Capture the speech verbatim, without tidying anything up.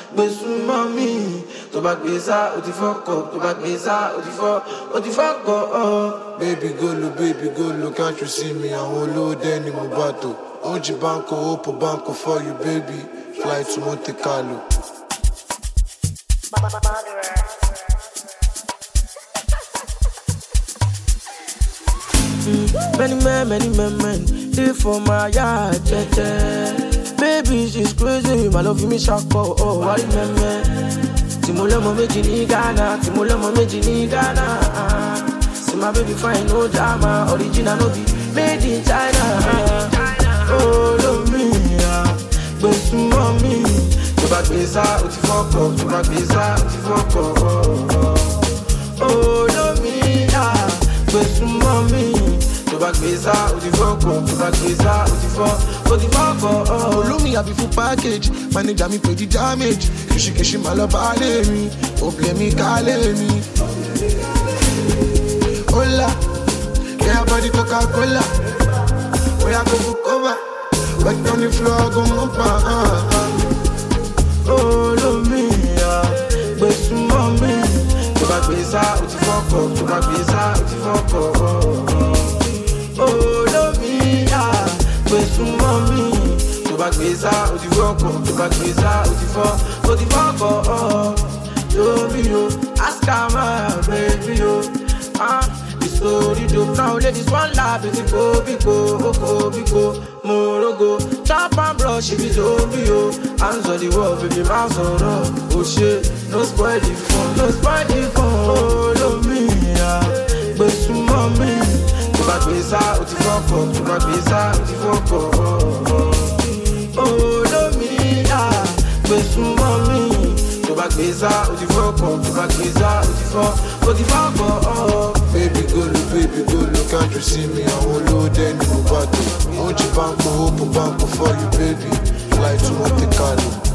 Besu mami, to back beza, o ti fuck up, to back beza, o ti fuck, o ti fuck up. Baby go low, baby go low, can't you see me? I'm all low, then in Mubato. Oji banco, open banco for you, baby. Fly to Monte Carlo. Mm, many men, many men, men, live for my yard, yeah, yeah. Baby, she's crazy, my love me shako, oh, why men, men. Timolemo meji ni Ghana, Timolemo meji ni Ghana. See my baby fine, no drama, original no be made in China. Oh, love me, besu mami, to back beza, o ti fuck up, to back beza, o ti fuck up. Oh, love me, besu mami, to back beza, o ti fuck up, to back beza, o ti fuck, o ti fuck up. Follow me, I be full package. Manager me pay the damage. Kishi kishi malaba me, oh play me call me. Hola, yeah body Coca Cola. We a go book over, back on the floor go mumpa. Oh love me, besu mami, to back beza, o ti fuck up, to back beza, o ti fuck up. Oh love me, besu mami. Back beza, o ti fuck up, to back beza, o ti fuck, o ti fuck up. Yo, me yo, ask her my baby yo. Ah, the story dope now, ladies one lap, it's a go, biko, oko, biko, morogo. Chop and brush, if it's over yo. Hands on the wall, baby, mouse on up. Oh shit, no spoil the fun, no spoil the fun. Oh, love me, yeah, besu mami. To back beza, o ti fuck up, to back beza, o ti fuck up. Oh, love me, ah, besu mami. To back beza, o ti fuck up, to back beza, o ti fuck, o ti fuck up. Baby go low, baby go low, can't you see me? I'm all low, then in Mubato. Oji banco, open banco for you, baby. Fly to Monte Carlo.